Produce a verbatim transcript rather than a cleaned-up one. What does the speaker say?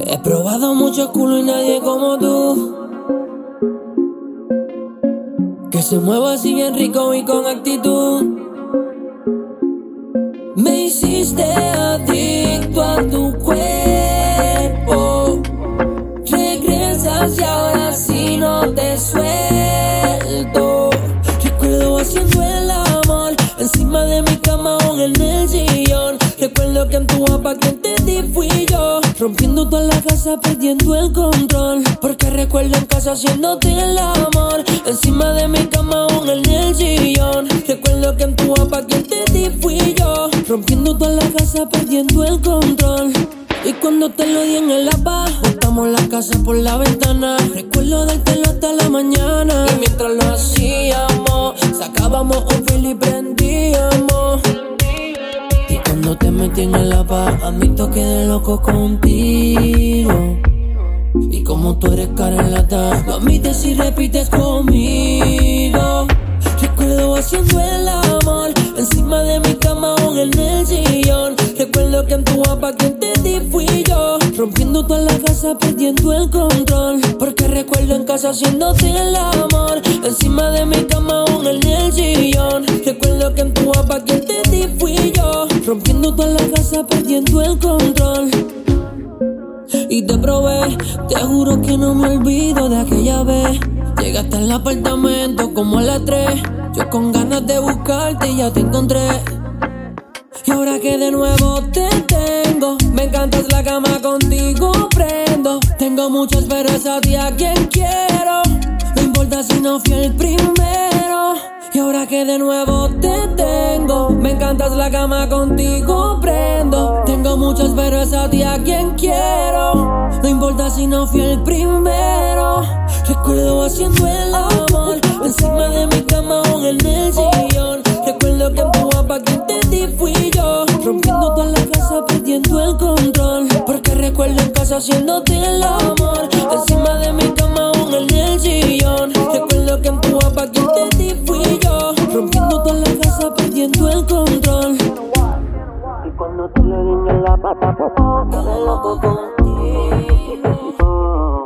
He probado mucho culo y nadie como tú, que se mueva así bien rico y con actitud. Me hiciste adicto a tu cuerpo. Regresas y ahora sí no te suelto. Recuerdo haciendo el amor encima de mi cama o en el sillón. Recuerdo que en tu guapa quien te di fui yo, rompiendo toda la casa, perdiendo el control. Porque recuerdo en casa haciéndote el amor encima de mi cama o en el sillón. Recuerdo que en tu guapa quien te di fui yo, rompiendo toda la casa, perdiendo el control. Y cuando te lo di en el apa, botamos la casa por la ventana. Recuerdo dártelo hasta la mañana. Y mientras lo hacíamos, sacábamos un fil y prendíamos. Y cuando te metí en el apa, admito quedé loco contigo. Y como tú eres cara en lata, lo admites y repites conmigo. Recuerdo haciendo el amor encima de mi cama o en el sillón. Recuerdo que en tu guapa quien te di fui yo, rompiendo toda la casa, perdiendo el control. Porque recuerdo en casa haciéndote el amor encima de mi cama o en el sillón. Recuerdo que en tu guapa quien te di fui yo, rompiendo toda la casa, perdiendo el control. Y te probé, te juro que no me olvido de aquella vez. Llegaste al apartamento como a las tres, yo con ganas de buscarte y ya te encontré. Y ahora que de nuevo te tengo, me encantas la cama, contigo prendo. Tengo muchas pero es a ti a quien quiero, no importa si no fui el primero. Y ahora que de nuevo te tengo, me encantas la cama, contigo prendo. Tengo muchas pero es a ti a quien quiero, no importa si no fui el primero. Recuerdo haciendo el amor encima de mi cama o en el sillón. Recuerdo que en tu guapa quien te di fui yo, rompiendo toda la casa, perdiendo el control. Porque recuerdo en casa haciéndote el amor encima de mi cama o en el sillón. Recuerdo que en tu guapa quien te di fui yo, rompiendo toda la casa, perdiendo el control. Y cuando te le di en la pata, quedé loco contigo.